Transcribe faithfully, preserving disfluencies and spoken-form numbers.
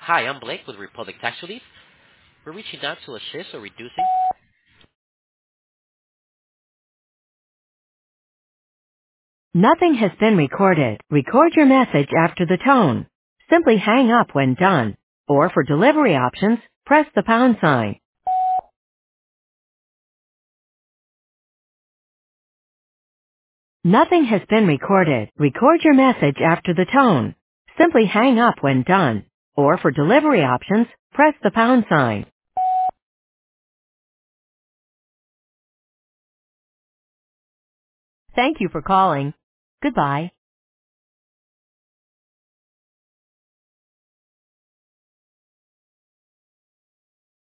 Hi, I'm Blake with Republic Tax Relief. We're reaching out to assist or reducing. Nothing has been recorded. Record your message after the tone. Simply hang up when done. Or for delivery options, press the pound sign. Nothing has been recorded. Record your message after the tone. Simply hang up when done. Or for delivery options, press the pound sign. Thank you for calling. Goodbye.